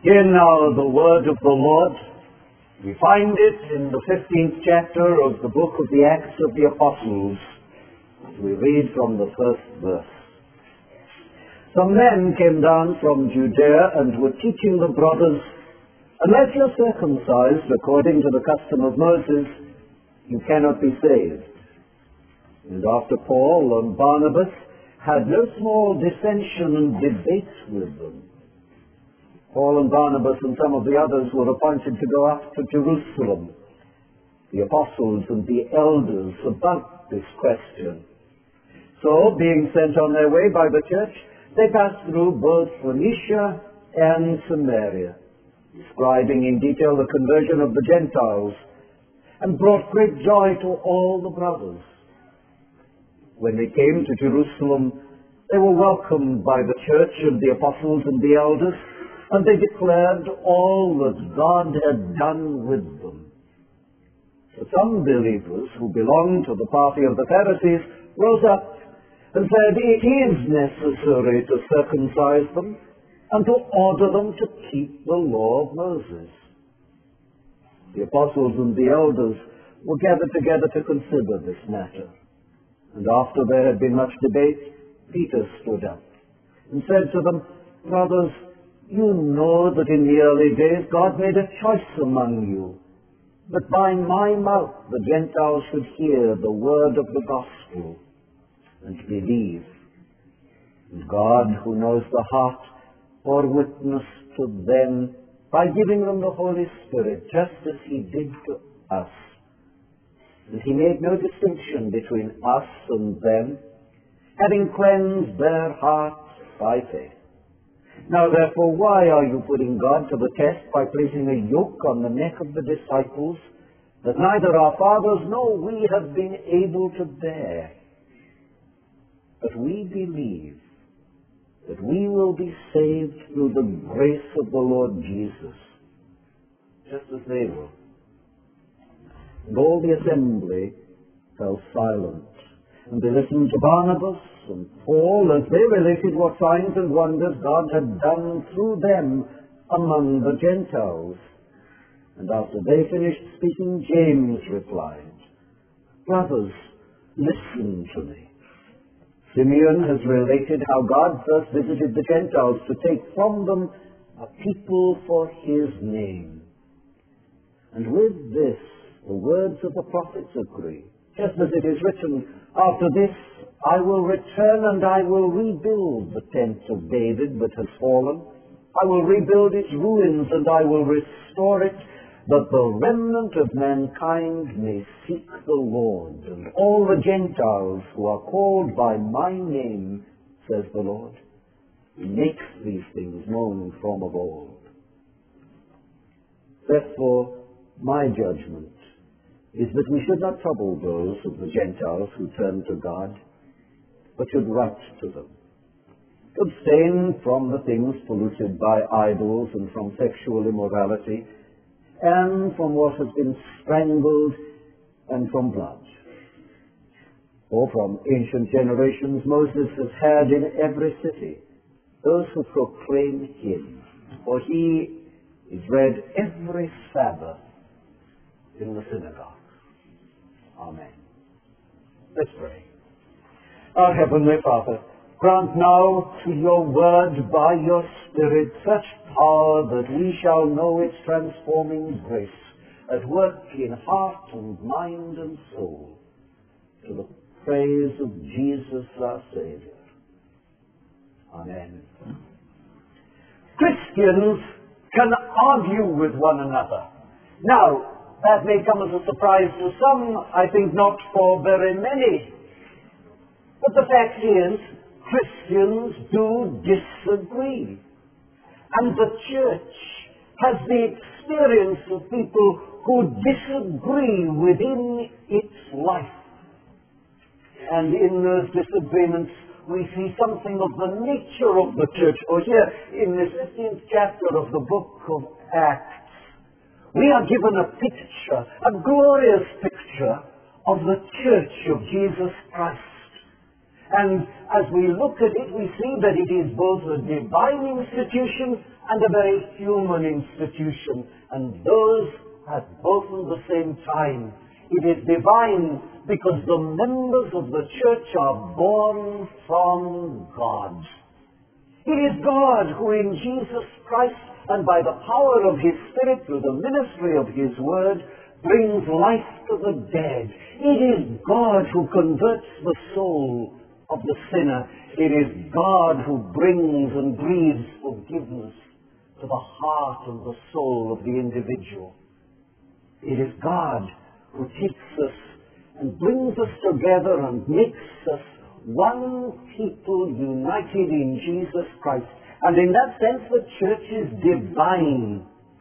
Hear now the word of the Lord. We find it in the 15th chapter of the book of the Acts of the Apostles. We read from the first verse. Some men came down from Judea and were teaching the brothers, "Unless you're circumcised according to the custom of Moses, you cannot be saved." And after Paul and Barnabas had no small dissension and debate with them, Paul and Barnabas and some of the others were appointed to go up to Jerusalem, the apostles and the elders, about this question. So, being sent on their way by the church, they passed through both Phoenicia and Samaria, describing in detail the conversion of the Gentiles, and brought great joy to all the brothers. When they came to Jerusalem, they were welcomed by the church and the apostles and the elders, and they declared all that God had done with them. So some believers who belonged to the party of the Pharisees rose up and said, "It is necessary to circumcise them and to order them to keep the law of Moses." The apostles and the elders were gathered together to consider this matter. And after there had been much debate, Peter stood up and said to them, "Brothers, you know that in the early days God made a choice among you, that by my mouth the Gentiles should hear the word of the gospel and believe. And God, who knows the heart, bore witness to them by giving them the Holy Spirit, just as he did to us. And he made no distinction between us and them, having cleansed their hearts by faith. Now therefore, why are you putting God to the test by placing a yoke on the neck of the disciples that neither our fathers nor we have been able to bear? But we believe that we will be saved through the grace of the Lord Jesus, just as they were." And all the assembly fell silent, and they listened to Barnabas and Paul as they related what signs and wonders God had done through them among the Gentiles. And after they finished speaking, James replied, "Brothers, listen to me. Simeon has related how God first visited the Gentiles to take from them a people for his name. And with this, the words of the prophets agree, just as it is written, 'After this I will return and I will rebuild the tent of David that has fallen. I will rebuild its ruins and I will restore it, that the remnant of mankind may seek the Lord, and all the Gentiles who are called by my name, says the Lord. He makes these things known from of old.' Therefore, my judgment is that we should not trouble those of the Gentiles who turn to God, but should write to them, abstain from the things polluted by idols and from sexual immorality, and from what has been strangled, and from blood. For from ancient generations Moses has had in every city those who proclaim him, for he is read every Sabbath in the synagogue." Amen. Let's pray. Our Heavenly Father, grant now to your word by your Spirit such power that we shall know its transforming grace at work in heart and mind and soul, to the praise of Jesus our Savior. Amen. Christians can argue with one another. Now, that may come as a surprise to some, I think not for very many. But the fact is, Christians do disagree. And the church has the experience of people who disagree within its life. And in those disagreements, we see something of the nature of the church. For here, in this 15th chapter of the book of Acts, we are given a picture, a glorious picture of the church of Jesus Christ. And as we look at it, we see that it is both a divine institution and a very human institution. And those at both at the same time. It is divine because the members of the church are born from God. It is God who in Jesus Christ and by the power of His Spirit through the ministry of His Word brings life to the dead. It is God who converts the soul of the sinner. It is God who brings and breathes forgiveness to the heart and the soul of the individual. It is God who takes us and brings us together and makes us one people united in Jesus Christ. And in that sense, the church is divine.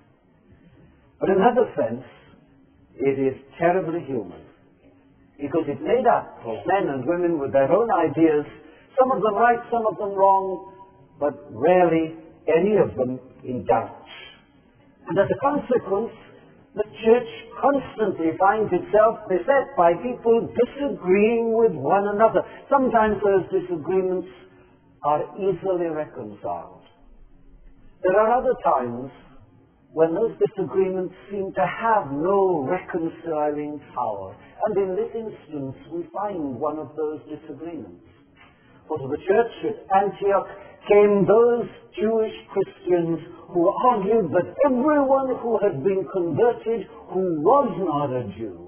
But in another sense, it is terribly human. Because it's made up of men and women with their own ideas, some of them right, some of them wrong, but rarely any of them in doubt. And as a consequence, the church constantly finds itself beset by people disagreeing with one another. Sometimes those disagreements are easily reconciled. There are other times when those disagreements seem to have no reconciling power. And in this instance, we find one of those disagreements. For to the church at Antioch came those Jewish Christians who argued that everyone who had been converted who was not a Jew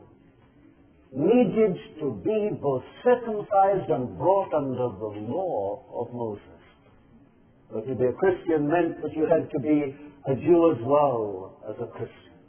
needed to be both circumcised and brought under the law of Moses. But to be a Christian meant that you had to be a Jew as well as a Christian.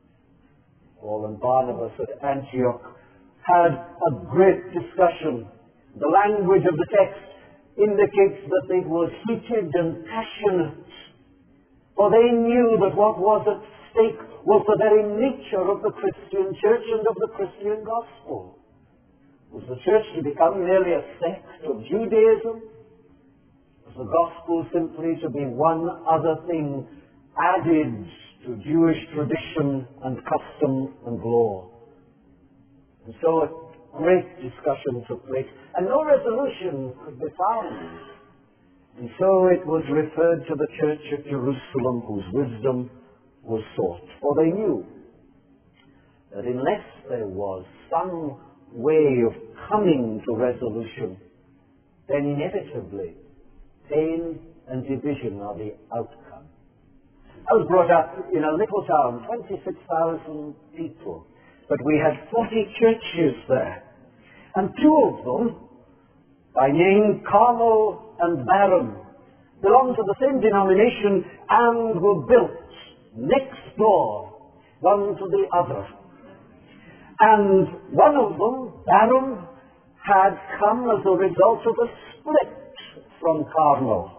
Paul and Barnabas at Antioch had a great discussion. The language of the text indicates that it was heated and passionate. For they knew that what was at stake was the very nature of the Christian church and of the Christian gospel. Was the church to become merely a sect of Judaism? Was the gospel simply to be one other thing added to Jewish tradition and custom and law? And so a great discussion took place, and no resolution could be found. And so it was referred to the church at Jerusalem, whose wisdom was sought. For they knew that unless there was some way of coming to resolution, then inevitably pain and division are the outcome. I was brought up in a little town, 26,000 people, but we had 40 churches there. And two of them, by name Carmel and Barham, belonged to the same denomination and were built next door, one to the other. And one of them, Barham, had come as a result of a split from Carmel.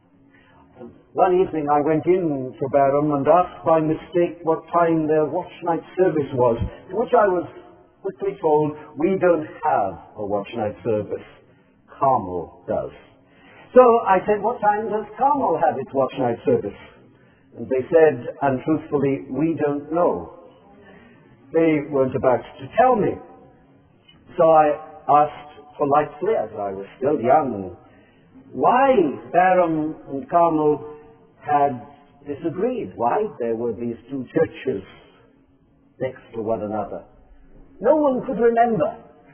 One evening I went in to Barham and asked by mistake what time their watch night service was, to which I was quickly told, we don't have a watch night service. Carmel does. So I said, what time does Carmel have its watch night service? And they said, and truthfully, we don't know. They weren't about to tell me. So I asked politely, as I was still young, why Barham and Carmel had disagreed, why there were these two churches next to one another. No one could remember.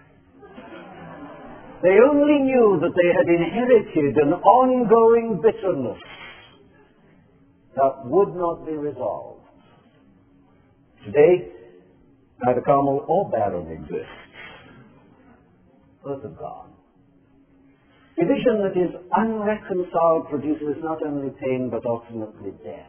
They only knew that they had inherited an ongoing bitterness that would not be resolved. Today, neither Carmel or Barham exists. Both are gone. Division that is unreconciled produces not only pain but ultimately death.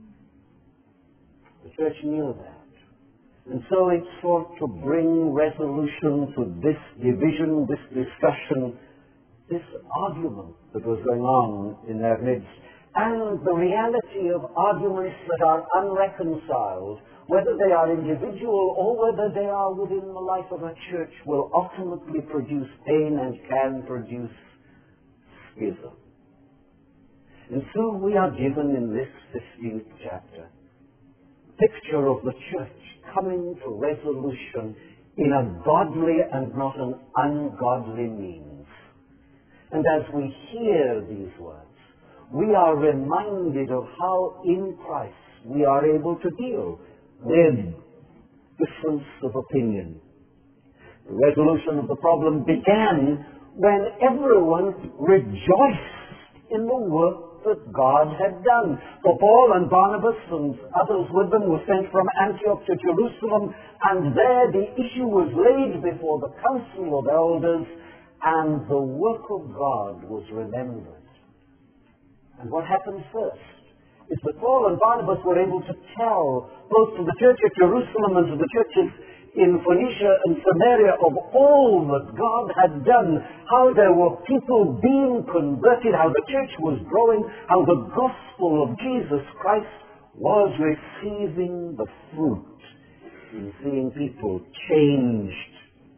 The church knew that. And so it sought to bring resolution to this division, this discussion, this argument that was going on in their midst. And the reality of arguments that are unreconciled, whether they are individual or whether they are within the life of a church, will ultimately produce pain and can produce schism. And so we are given in this 15th chapter a picture of the church coming to resolution in a godly and not an ungodly means. And as we hear these words, we are reminded of how in Christ we are able to deal with difference of opinion. The resolution of the problem began when everyone rejoiced in the work that God had done. For Paul and Barnabas and others with them were sent from Antioch to Jerusalem, and there the issue was laid before the council of elders, and the work of God was remembered. And what happened first is that Paul and Barnabas were able to tell both to the church at Jerusalem and to the churches in Phoenicia and Samaria of all that God had done, how there were people being converted, how the church was growing, how the gospel of Jesus Christ was receiving the fruit in seeing people changed.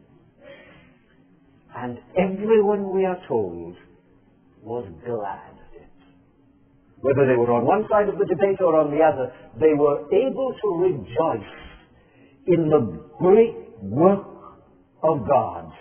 And everyone, we are told, was glad. Whether they were on one side of the debate or on the other, they were able to rejoice in the great work of God.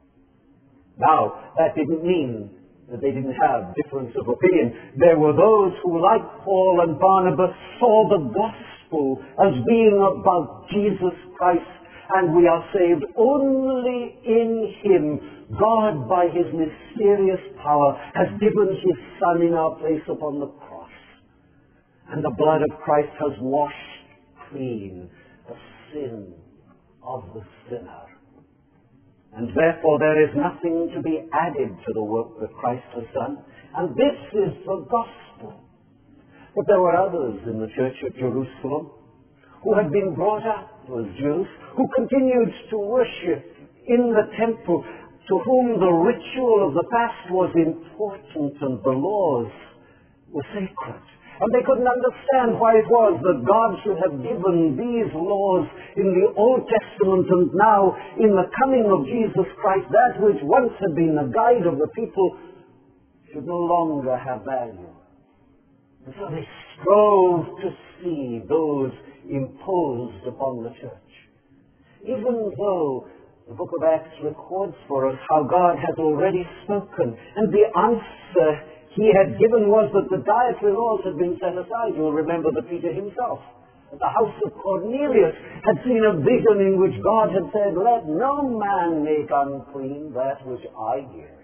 Now, that didn't mean that they didn't have difference of opinion. There were those who, like Paul and Barnabas, saw the gospel as being about Jesus Christ, and we are saved only in Him. God, by His mysterious power, has given His Son in our place upon the cross. And the blood of Christ has washed clean the sin of the sinner. And therefore there is nothing to be added to the work that Christ has done. And this is the gospel. But there were others in the church at Jerusalem who had been brought up as Jews, who continued to worship in the temple, to whom the ritual of the past was important and the laws were sacred. And they couldn't understand why it was that God should have given these laws in the Old Testament, and now in the coming of Jesus Christ, that which once had been the guide of the people should no longer have value. And so they strove to see those imposed upon the church. Even though the book of Acts records for us how God has already spoken, and the answer He had given was that the dietary laws had been set aside. You'll remember that Peter himself, at the house of Cornelius, had seen a vision in which God had said, "Let no man make unclean that which I give."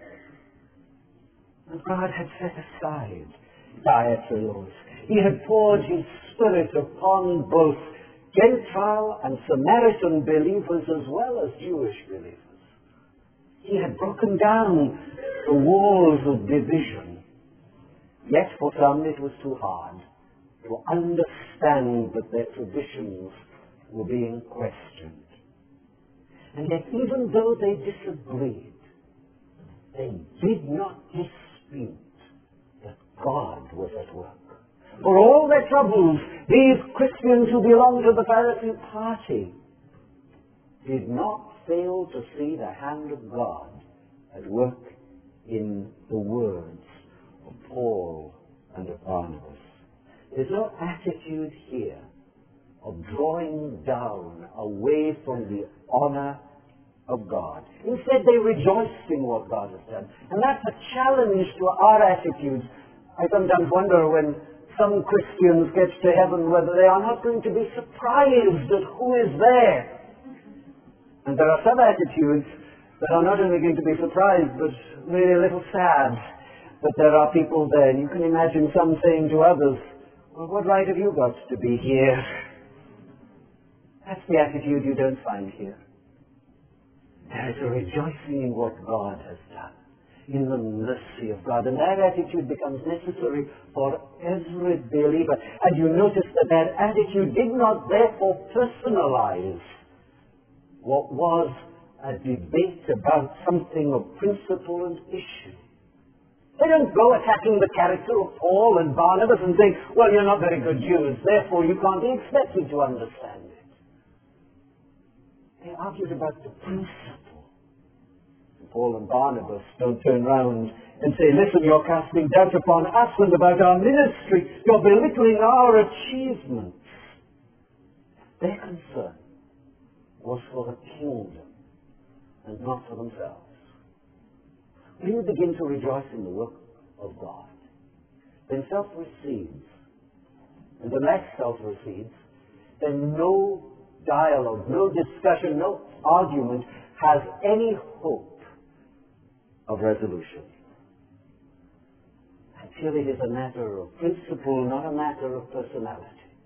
And God had set aside dietary laws. He had poured His Spirit upon both Gentile and Samaritan believers as well as Jewish believers. He had broken down the walls of division. Yet for some it was too hard to understand that their traditions were being questioned. And yet even though they disagreed, they did not dispute that God was at work. For all their troubles, these Christians who belonged to the Pharisee party did not fail to see the hand of God at work in the words of Paul and of Barnabas. There's no attitude here of drawing down away from the honor of God. Instead, they rejoiced in what God has done. And that's a challenge to our attitudes. I sometimes wonder when some Christians get to heaven whether they are not going to be surprised at who is there. And there are some attitudes that are not only going to be surprised, but really a little sad that there are people there. And you can imagine some saying to others, "Well, what right have you got to be here?" That's the attitude you don't find here. There is a rejoicing in what God has done, in the mercy of God. And that attitude becomes necessary for every believer. And you notice that that attitude did not therefore personalize what was a debate about something of principle and issue. They don't go attacking the character of Paul and Barnabas and saying, "Well, you're not very good Jews, therefore you can't be expected to understand it." They argued about the principle. Paul and Barnabas don't turn round and say, "Listen, you're casting doubt upon us and about our ministry. You're belittling our achievements." Their concern was for the kingdom and not for themselves. when you begin to rejoice in the work of God, then self recedes. And unless self recedes, then no dialogue, no discussion, no argument has any hope of resolution. Until it is a matter of principle, not a matter of personality.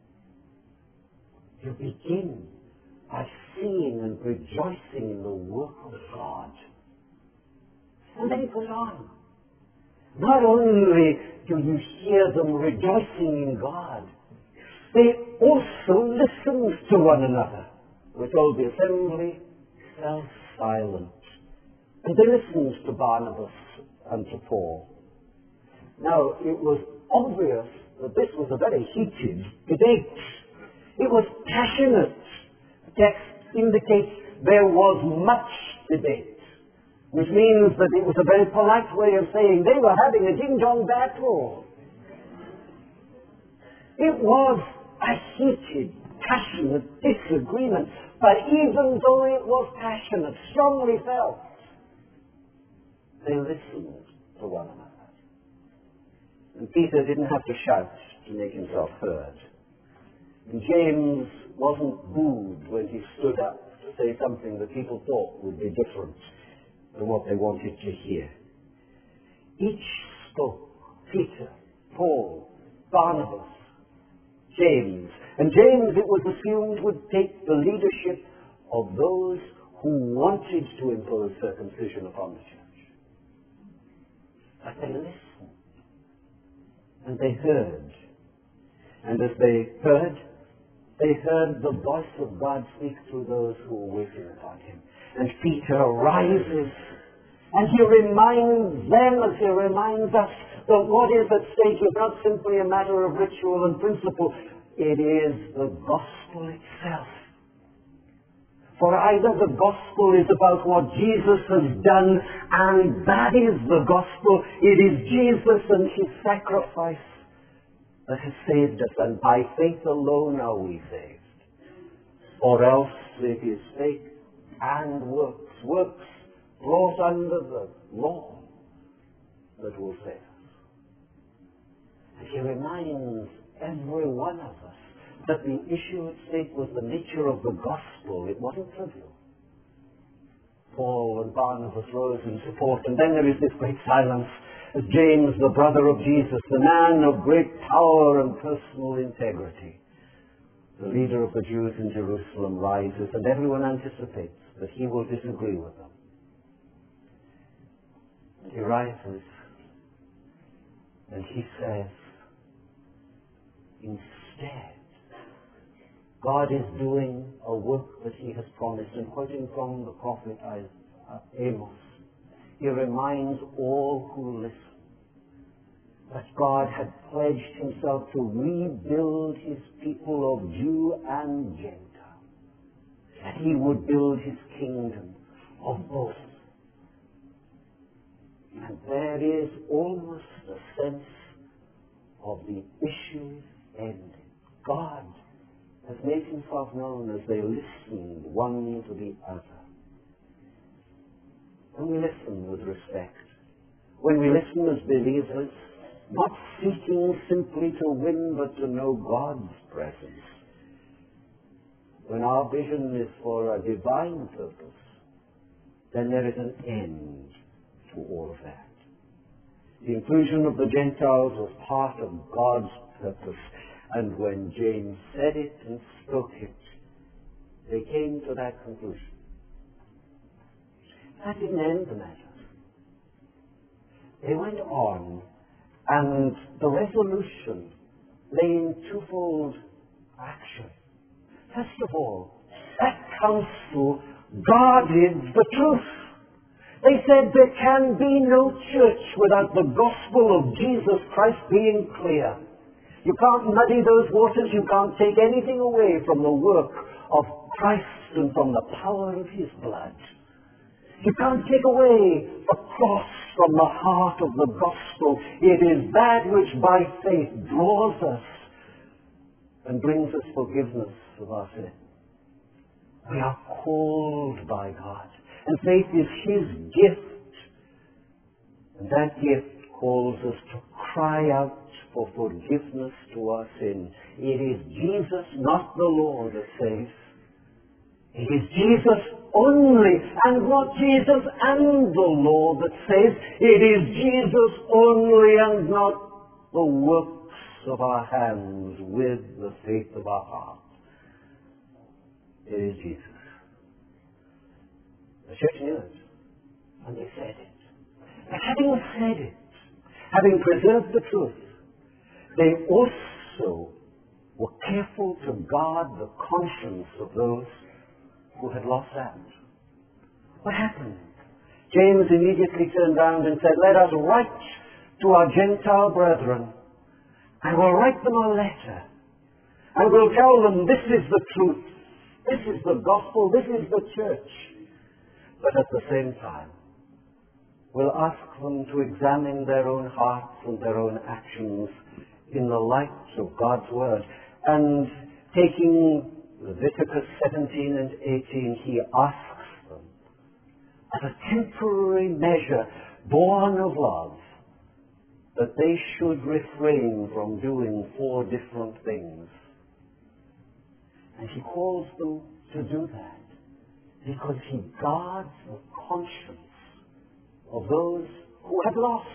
You begin by seeing and rejoicing in the work of God. And then he goes on. Not only do you hear them rejoicing in God, they also listened to one another. We're told the assembly fell silent. And they listened to Barnabas and to Paul. Now, it was obvious that this was a very heated debate. It was passionate. The text indicates there was much debate, which means that it was a very polite way of saying they were having a ding-dong battle. It was a heated, passionate disagreement, but even though it was passionate, strongly felt, they listened to one another. And Peter didn't have to shout to make himself heard. And James wasn't booed when he stood up to say something that people thought would be different than what they wanted to hear. Each spoke. Peter, Paul, Barnabas, James. And James, it was assumed, would take the leadership of those who wanted to impose circumcision upon the church. But they listened. And they heard. And as they heard the voice of God speak through those who were waiting upon him. And Peter rises, and he reminds them, as he reminds us, that what is at stake is not simply a matter of ritual and principle. It is the gospel itself. For either the gospel is about what Jesus has done, and that is the gospel. It is Jesus and his sacrifice that has saved us, and by faith alone are we saved. Or else it is faith and works brought under the law that will save us. And he reminds every one of us that the issue at stake was the nature of the gospel. It wasn't trivial. Paul and Barnabas rose in support, and then there is this great silence as James, the brother of Jesus, the man of great power and personal integrity, the leader of the Jews in Jerusalem, rises, and everyone anticipates that he will disagree with them. And he rises, and he says, instead, God is doing a work that he has promised. And quoting from the prophet Amos, he reminds all who listen that God had pledged himself to rebuild his people of Jew and Gentile, that he would build his kingdom of both. And there is almost a sense of the issue ended. God has made himself known as they listened one to the other. When we listen with respect, when we listen as believers, not seeking simply to win but to know God's presence, when our vision is for a divine purpose, then there is an end to all of that. The inclusion of the Gentiles was part of God's purpose, and when James said it and spoke it, they came to that conclusion. That didn't end the matter. They went on, and the resolution lay in twofold action. First of all, that council guarded the truth. They said there can be no church without the gospel of Jesus Christ being clear. You can't muddy those waters. You can't take anything away from the work of Christ and from the power of his blood. You can't take away the cross from the heart of the gospel. It is that which by faith draws us and brings us forgiveness of our sin. We are called by God, and faith is his gift And that gift calls us to cry out for forgiveness to our sins. It is Jesus, not the law, that saves. It is Jesus only, and not Jesus and the law, that saves. It is Jesus only, and not the works of our hands with the faith of our heart. It is Jesus. The church knew it, and they said it. But having said it, having preserved the truth, they also were careful to guard the conscience of those who had lost out. What happened? James immediately turned round and said, "Let us write to our Gentile brethren, and we'll write them a letter, and we'll tell them this is the truth, this is the gospel, this is the church." But at the same time, we'll ask them to examine their own hearts and their own actions in the light of God's Word. And taking Leviticus 17 and 18, he asks them, as a temporary measure born of love, that they should refrain from doing 4 different things. And he calls them to do that because he guards the conscience of those who have lost.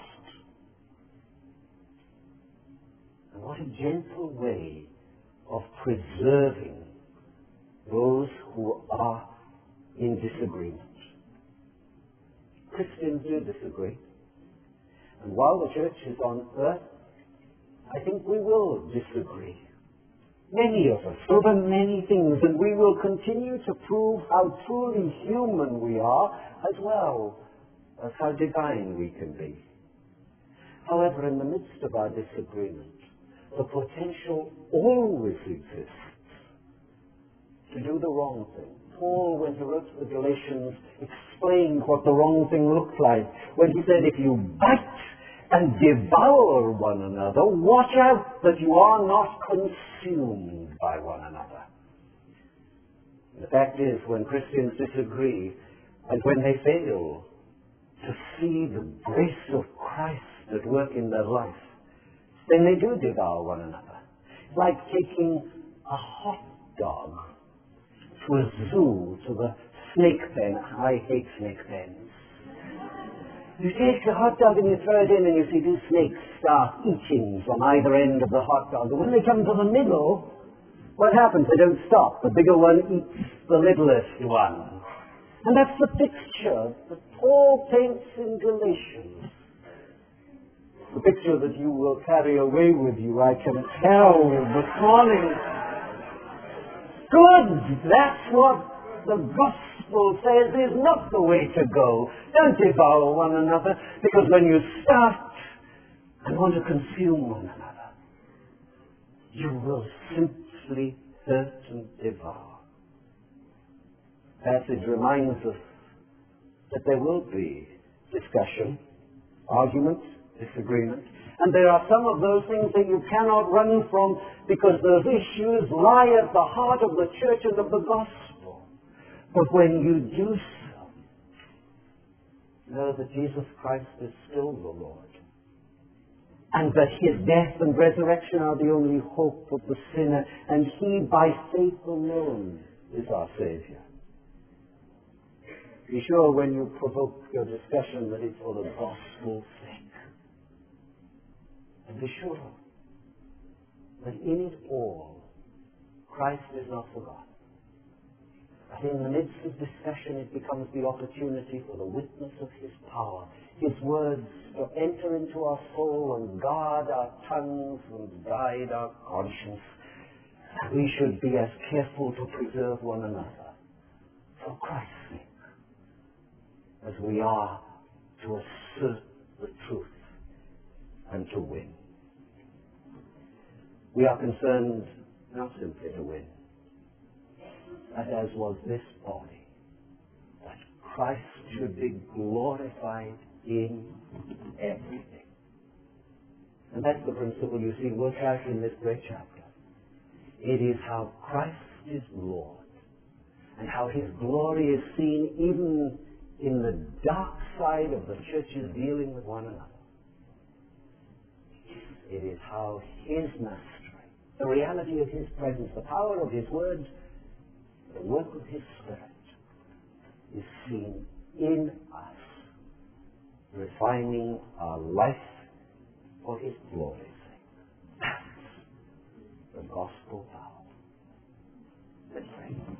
And what a gentle way of preserving those who are in disagreement. Christians do disagree. And while the church is on earth, I think we will disagree. Many of us over many things, and we will continue to prove how truly human we are, as well as how divine we can be. However, in the midst of our disagreement, the potential always exists to do the wrong thing. Paul, when he wrote to the Galatians, explained what the wrong thing looked like when he said, if you bite and devour one another, watch out that you are not consumed by one another. The fact is, when Christians disagree and when they fail to see the grace of Christ at work in their life, then they do devour one another. It's like taking a hot dog to a zoo, to the snake pen. I hate snake pens. You take a hot dog and you throw it in and you see 2 snakes start eating from either end of the hot dog. And when they come to the middle, what happens? They don't stop. The bigger one eats the littlest one. And that's the picture that Paul paints in Galatians. The picture that you will carry away with you, I can tell this morning. Good! That's what the gospel says is not the way to go. Don't devour one another, because when you start and want to consume one another, you will simply hurt and devour. The passage reminds us that there will be discussion, argument, disagreement, and there are some of those things that you cannot run from because those issues lie at the heart of the church and of the gospel. But when you do so, know that Jesus Christ is still the Lord, and that his death and resurrection are the only hope of the sinner, and he by faith alone is our Savior. Be sure when you provoke your discussion that it's for the gospel's sake. And be sure that in it all, Christ is not forgotten. But in the midst of discussion, it becomes the opportunity for the witness of his power, his words to enter into our soul and guard our tongues and guide our conscience. And we should be as careful to preserve one another for Christ's sake as we are to assert the truth and to win. We are concerned not simply to win, but as was this body, that Christ should be glorified in everything. And that's the principle you see worked out in this great chapter. It is how Christ is Lord, and how his glory is seen even in the dark side of the church's dealing with one another. It is how His mastery, the reality of His presence, the power of His word, the work of His Spirit is seen in us, refining our life for His glory's sake. That's the gospel power. Let's pray.